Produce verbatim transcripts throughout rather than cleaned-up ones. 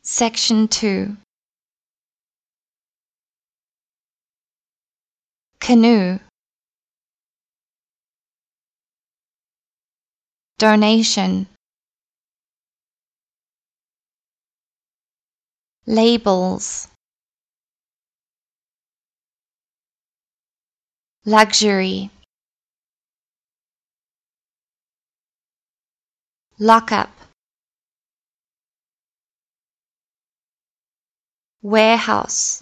Section two. Canoe. Donation. Labels. Luxury. Lockup. Warehouse.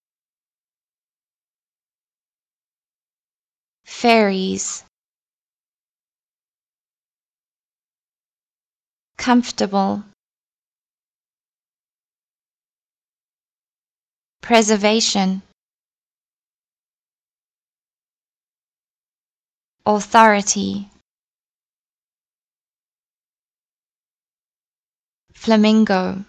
Ferries. Comfortable. Preservation. Authority. Flamingo.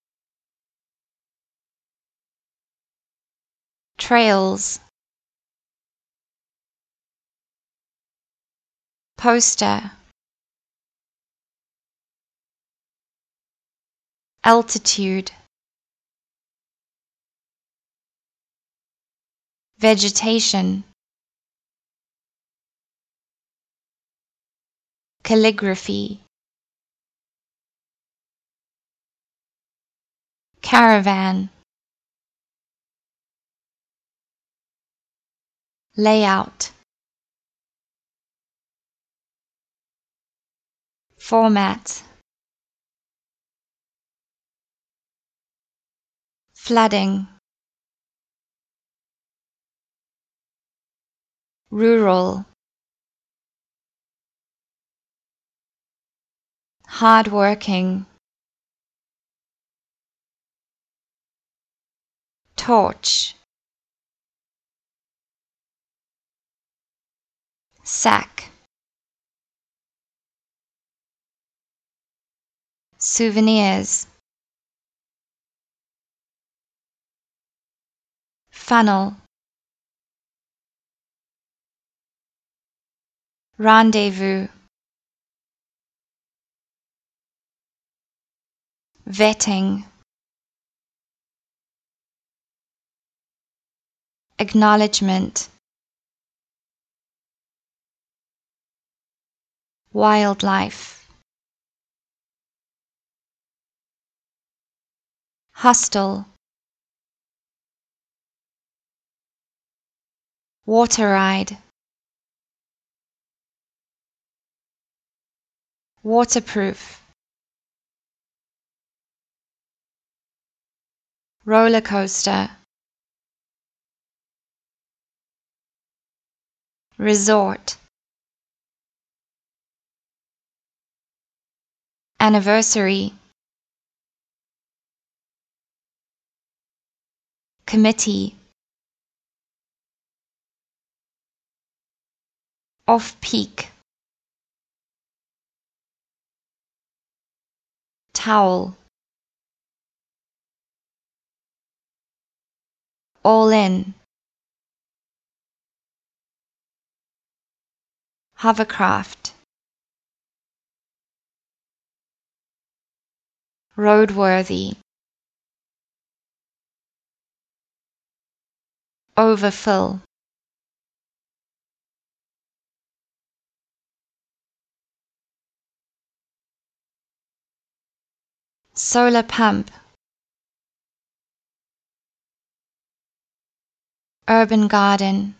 Trails. Poster. Altitude. Vegetation. Calligraphy. Caravan. Layout. Format. Flooding. Rural. Hardworking. Torch. Sack. Souvenirs. Funnel. Rendezvous. Vetting. Acknowledgement. Wildlife. Hostel. Water ride. Waterproof. Roller coaster. Resort. Anniversary. Committee. Off-peak. Towel. All in. Hovercraft. Roadworthy. Overfill. Solar pump. Urban garden.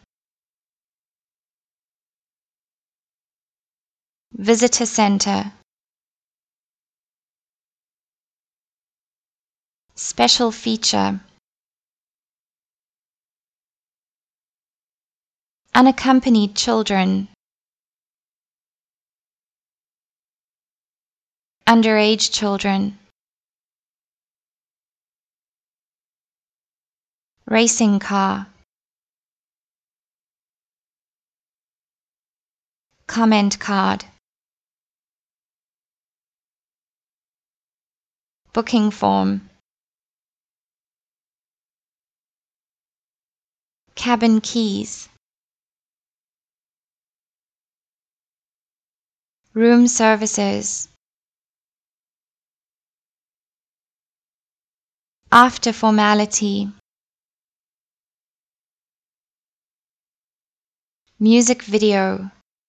Visitor center. Special feature. Unaccompanied children. Underage children. Racing car. Comment card. Booking form. Cabin keys. Room services. After formality. Music video.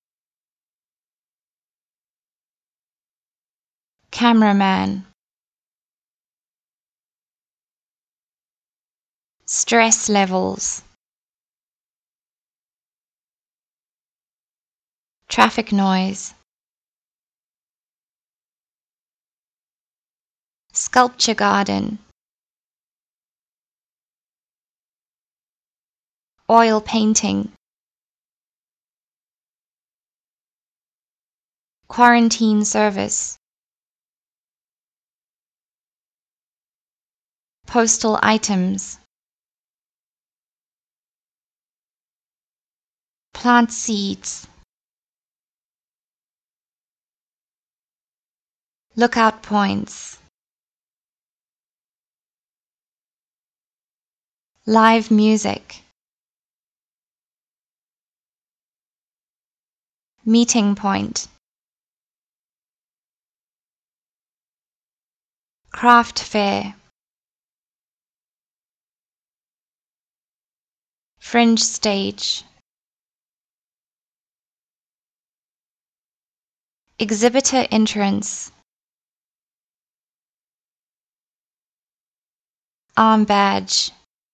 Cameraman. Stress levels. Traffic noise. Sculpture garden. Oil painting. Quarantine service. Postal items. Plant seeds. Lookout points. Live music. Meeting point. Craft fair. Fringe stage. Exhibitor entrance. Arm badge.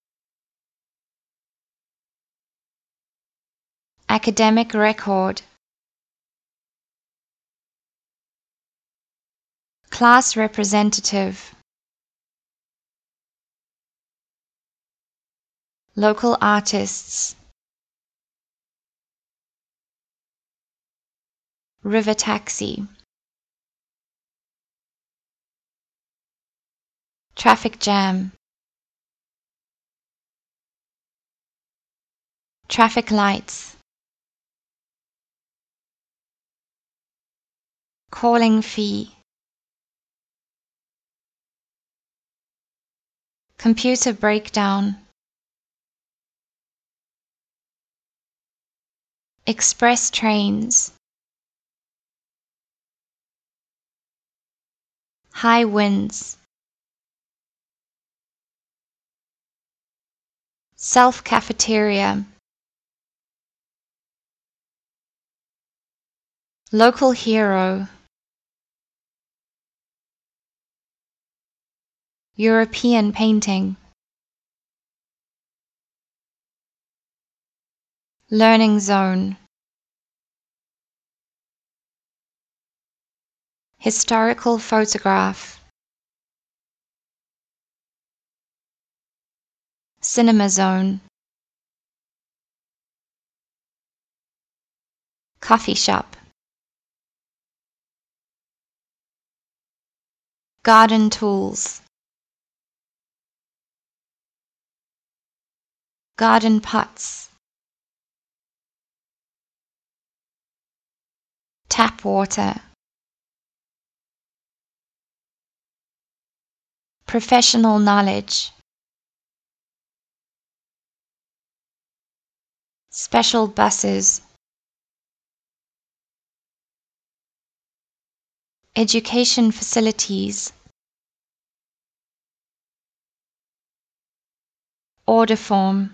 Academic record. Class representative. Local artists. River taxi. Traffic jam. Traffic lights. Calling fee. Computer breakdown. Express trains. High winds. Self-cafeteria. Local hero. European painting. Learning zone. Historical photograph. Cinema zone. Coffee shop. Garden tools. Garden pots. Tap water. Professional knowledge. Special buses. Education facilities. Order form.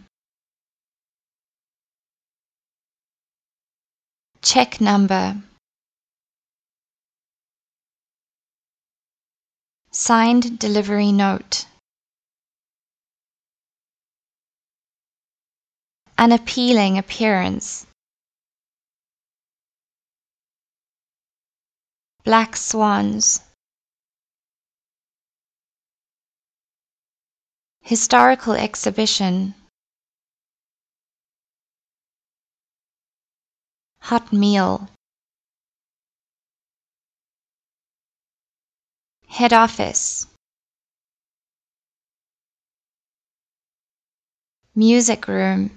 Check number. Signed delivery note. An appealing appearance. Black swans. Historical exhibition. Hot meal. Head office. Music room.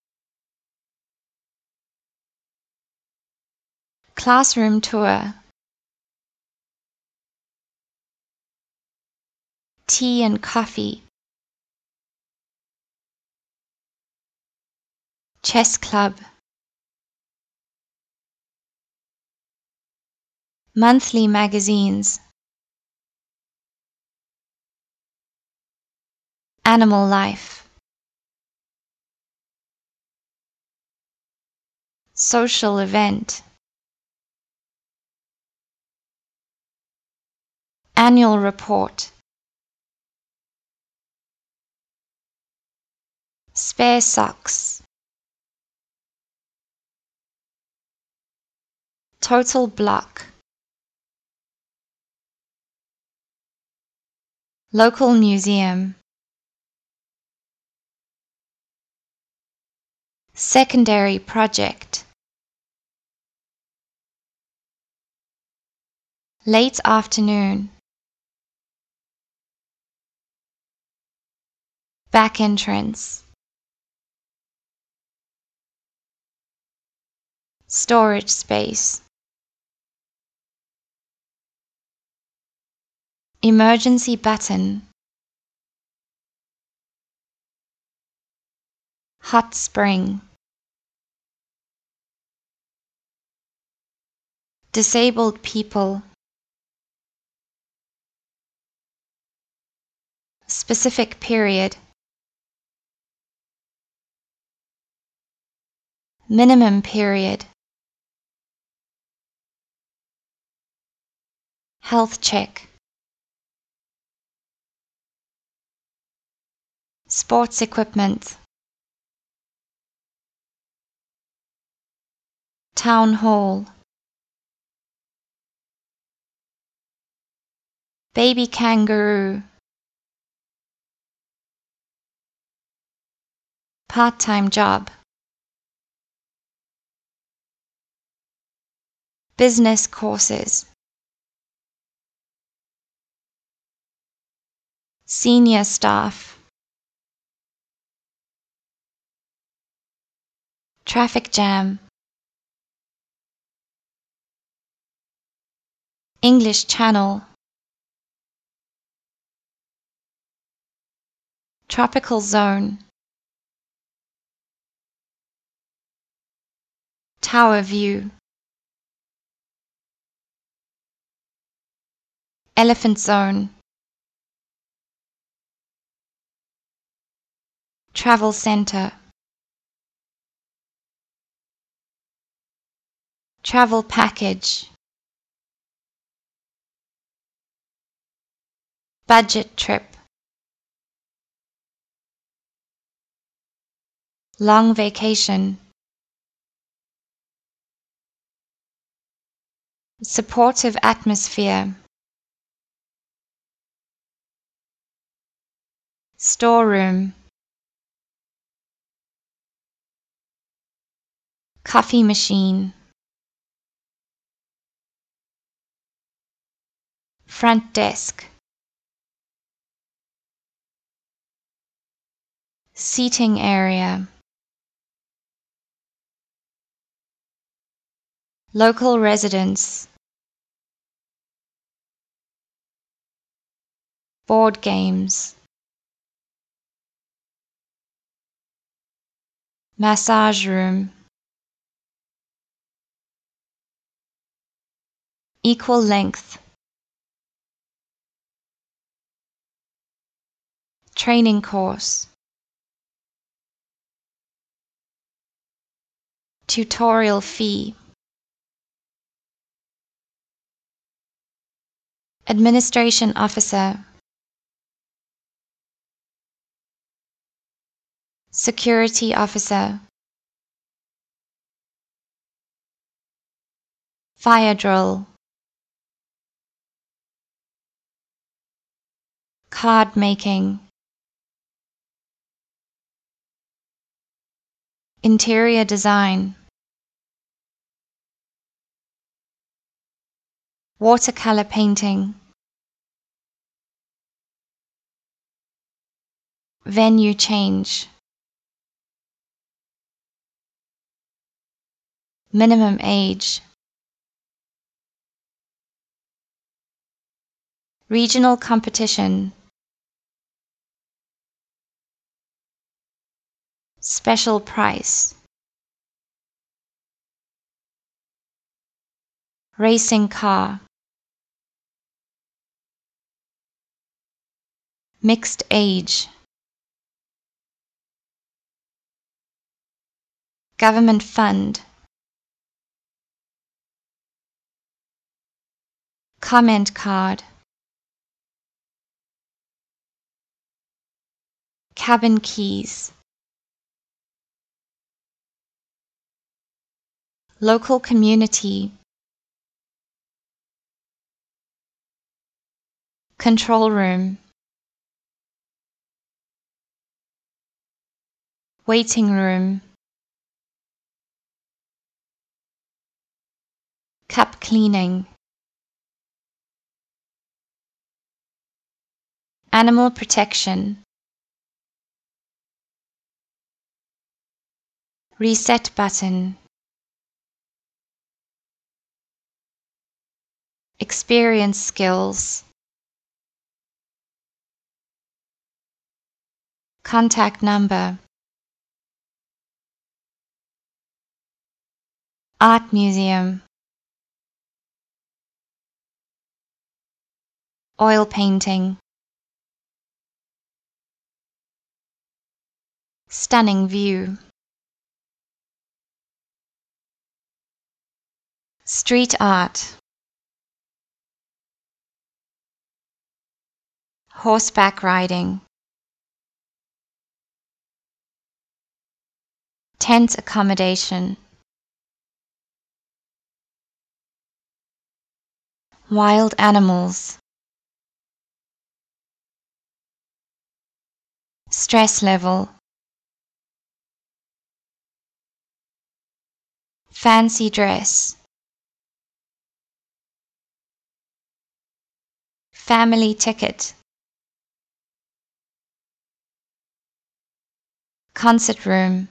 Classroom tour. Tea and coffee. Chess club. Monthly magazines. Animal life. Social event. Annual report. Spare socks. Total block. Local museum. Secondary project. Late afternoon. Back entrance. Storage space. Emergency button. Hot spring. Disabled people. Specific period. Minimum period. Health check. Sports equipment. Town hall. Baby kangaroo. Part-time job. Business courses. Senior staff. Traffic jam. English Channel. Tropical zone. Tower view. Elephant zone. Travel center. Travel package. Budget trip. Long vacation. Supportive atmosphere. Storeroom. Coffee machine. Front desk. Seating area. Local residents. Board games. Massage room. Equal length. Training course. Tutorial fee. Administration officer. Security officer. Fire drill. Card making. Interior design. Watercolor painting. Venue change. Minimum age. Regional competition. Special price. Racing car. Mixed age. Government fund. Comment card. Cabin keys. Local community. Control room. Waiting room. Cup cleaning. Animal protection. Reset button. Experience skills. Contact number. Art museum. Oil painting. Stunning view. Street art. Horseback riding. Tent accommodation. Wild animals. Stress level. Fancy dress. Family ticket. Concert room.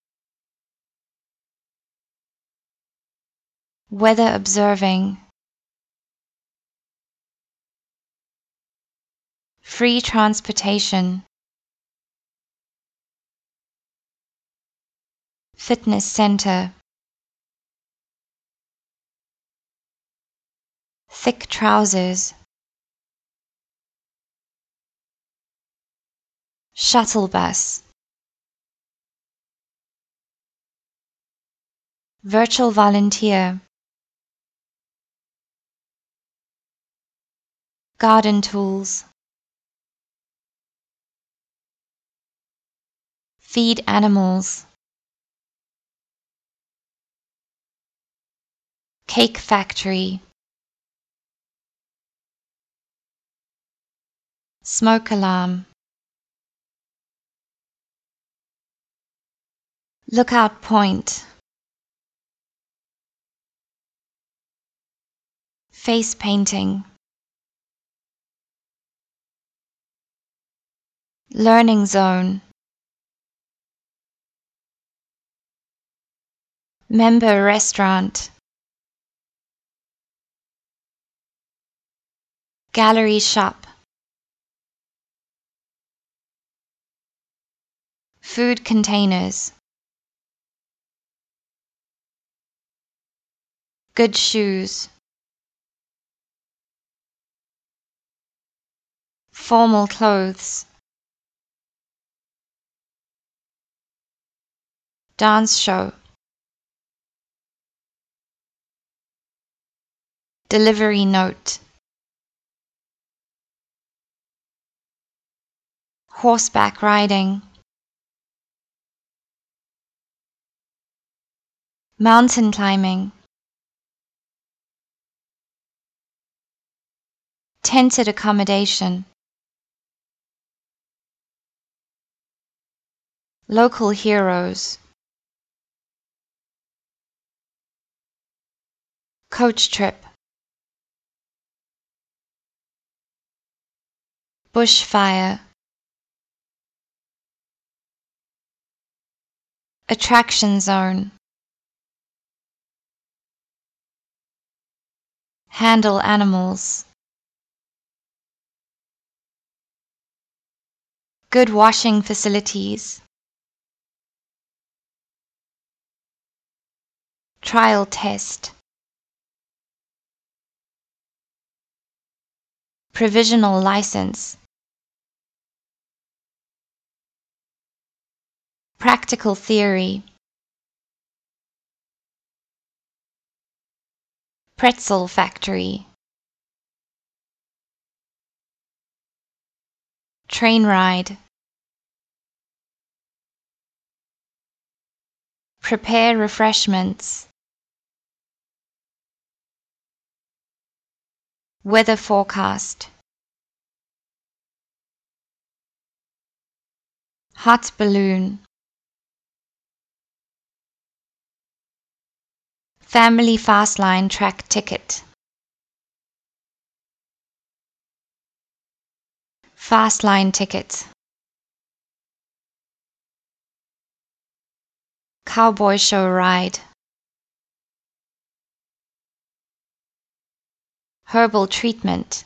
Weather observing. Free transportation. Fitness center. Thick trousers. Shuttle bus. Virtual volunteer. Garden tools. Feed animals. Cake factory. Smoke alarm. Lookout point. Face painting. Learning zone. Member restaurant. Gallery shop. Food containers. Good shoes. Formal clothes. Dance show. Delivery note. Horseback riding. Mountain climbing. Tented accommodation. Local heroes. Coach trip. Bushfire. Attraction zone. Handle animals. Good washing facilities. Trial test. Provisional license. Practical theory. Pretzel factory. Train ride. Prepare refreshments. Weather forecast. Hot balloon. Family Fastline track ticket. Fastline ticket. Cowboy show ride. Herbal treatment.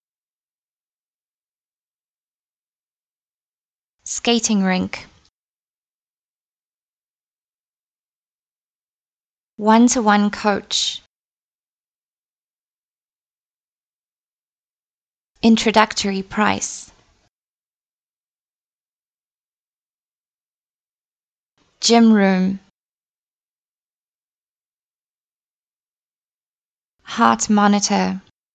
Skating rink. One-to-one coach. Introductory price. Gym room. Heart monitor.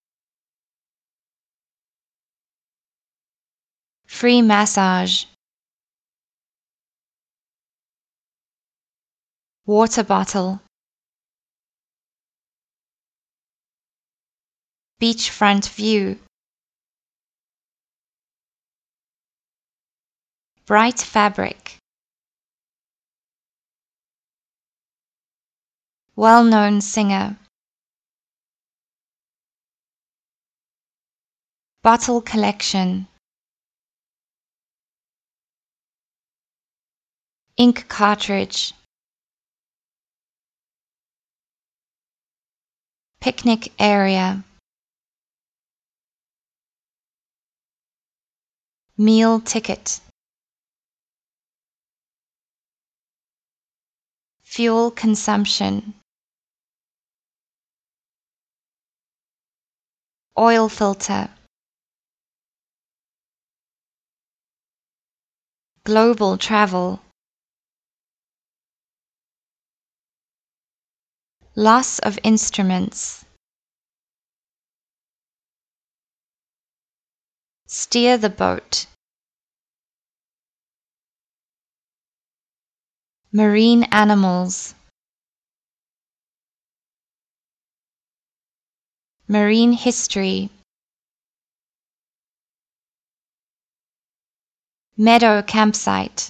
Free massage. Water bottle. Beachfront view. Bright fabric. Well-known singer. Bottle collection. Ink cartridge. Picnic area. Meal ticket. Fuel consumption. Oil filter. Global travel. Loss of instruments. Steer the boat. Marine animals. Marine history. Meadow campsite.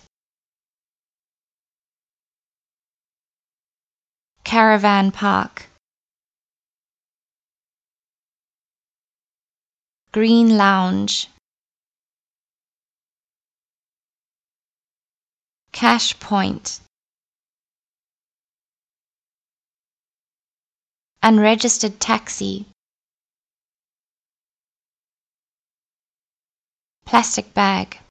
Caravan park. Green lounge. Cash point. Unregistered taxi. Plastic bag.